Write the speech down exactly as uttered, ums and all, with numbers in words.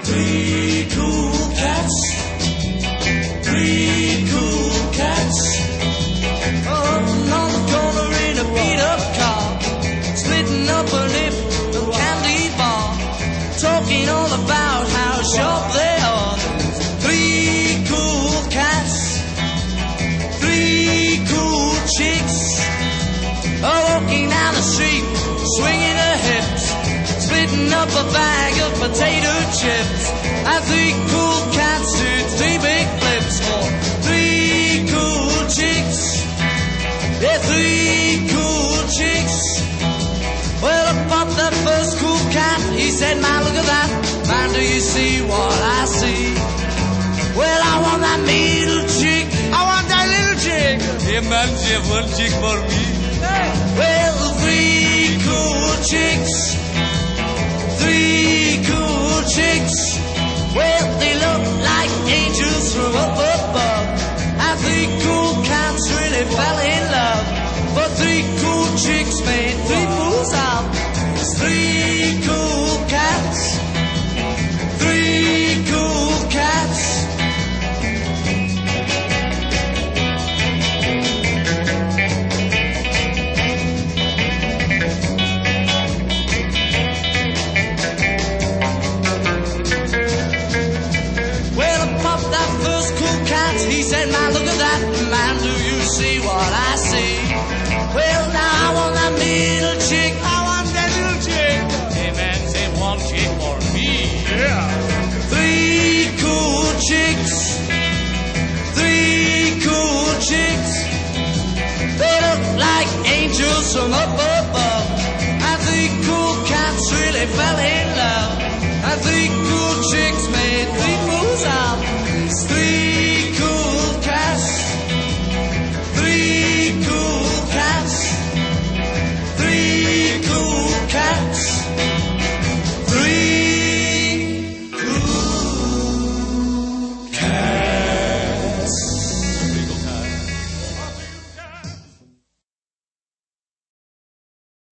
Three cool cats. Three cool cats. On the corner in a beat-up car, splitting up a lip, a candy bar, talking all about how sharp they are. Three cool cats. Three cool chicks. Oh, walking down the street, swinging her hips, splitting up a bag of potato chips. And three cool cats do three big flips for three cool chicks. Yeah, three cool chicks. Well, I bought that first cool cat. He said, man, look at that. Man, do you see what I see? Well, I want that middle chick. I want that little chick. Hey, man, you have one chick for me. Well, three cool chicks. Three cool chicks. Well, they look like angels from up above. And three cool cats really fell in love. But three cool chicks made three fools out. It's three cool cats. Three cool cats. He said, man, look at that. Man, do you see what I see? Well, now I want that middle chick. I want that little chick. Hey, man, say one chick for me. Yeah. Three cool chicks. Three cool chicks. They look like angels from up above. And three cool cats really fell in love. And three cool chicks